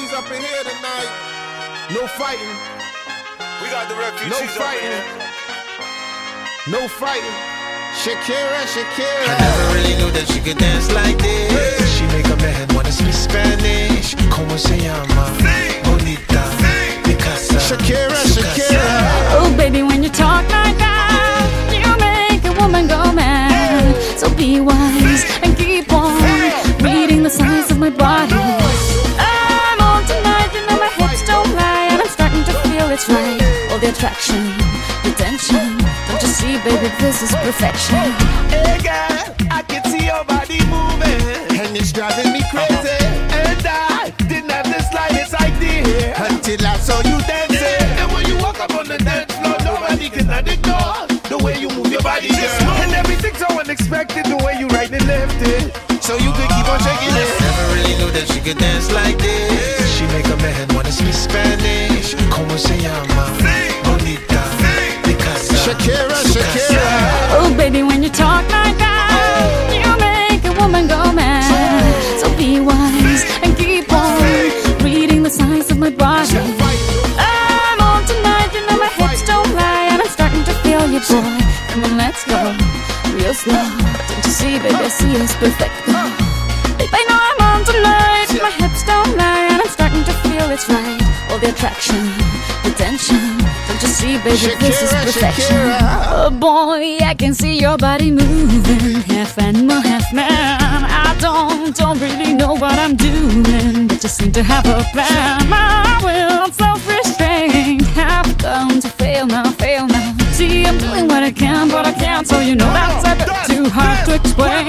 refugees up in here tonight. No fighting. We got the refugees No fighting. No fighting. Shakira, Shakira. I never really knew that she could dance like this. She make a man wanna speak Spanish. Como se llama? Bonita. Picasa. Shakira, Shakira. Oh baby, when you talk like that, you make a woman go mad. So be wise and keep on reading the signs of my body. I'm on tonight, you know my hips don't lie, and I'm starting to feel it's right. All the attraction, the tension. Don't you see, baby, this is perfection. Hey girl, I can see your body moving, And it's driving me crazy. and I didn't have the slightest idea Until I saw you dancing. And when you walk up on the dance floor, nobody can ignore the way you move your body, girl. And everything's so unexpected, the way you right and left it. So you could keep on shaking it. Never really knew that she could dance like this. She make a man wanna speak Spanish. Como se llama? Bonita. Picasa. Shakira, Shakira. Oh baby, when you talk like that, you make a woman go mad. So be wise and keep on reading the signs of my body. I'm on tonight, you know my hips don't lie, and I'm starting to feel you, boy. Come on, let's go real slow. Don't you see, baby, I see it's perfect. Babe, I know I'm on tonight, my hips don't lie, and I'm starting to feel it's right. All the attraction, the tension. Don't you see, baby, this is Shakira, perfection. Shakira. Oh boy, I can see your body moving, half animal, half man. I don't really know what I'm doing, but just seem to have a plan. My will, self-restraint, have come to fail now, fail now. See, I'm doing what I can, but I can't, so you know that's a bit too hard to explain.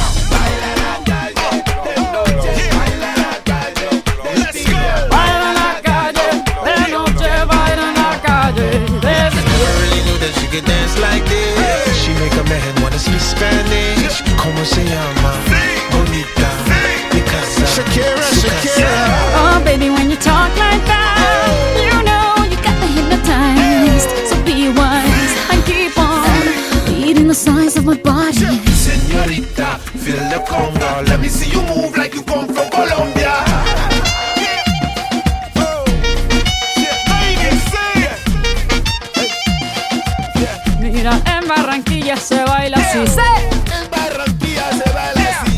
She could dance like this. She make a man wanna speak Spanish. Como se llama? Bonita. Picasa. Shakira, Shakira. Oh baby, when you talk like that, you know you got me hypnotized. So be wise and keep on reading the signs of my body. Señorita, feel the conga. Let me see you move like you come from Colombia. Mira, en Barranquilla se baila así. En Barranquilla se baila así.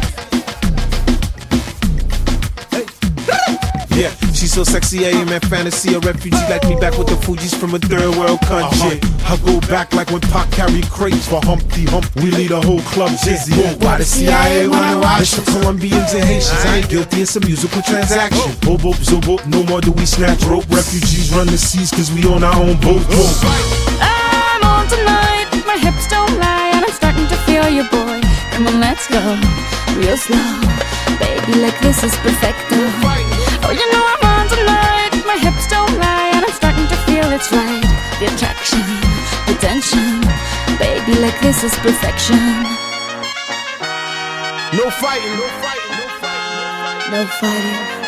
Yeah, she's so sexy, I am in fantasy. A refugee like me back with the Fugees from a third world country. I go back like when Pac carried crates for Humpty Hump. We lead a whole club dizzy. Why the CIA wanna watch the Colombians and Haitians? I ain't guilty, it's a musical transaction. Bobo, zobo, no more do we snatch rope. Refugees run the seas cause we on our own boat. I'm on tonight, my hips don't lie, and I'm starting to feel you, boy. Come on, let's go real slow. Baby, like this is perfecto. Oh, you know I'm on tonight, my hips don't lie, and I'm starting to feel it's right. The attraction, the tension. Baby, like this is perfection. No fighting, no fighting, no fighting, no fighting. No fighting.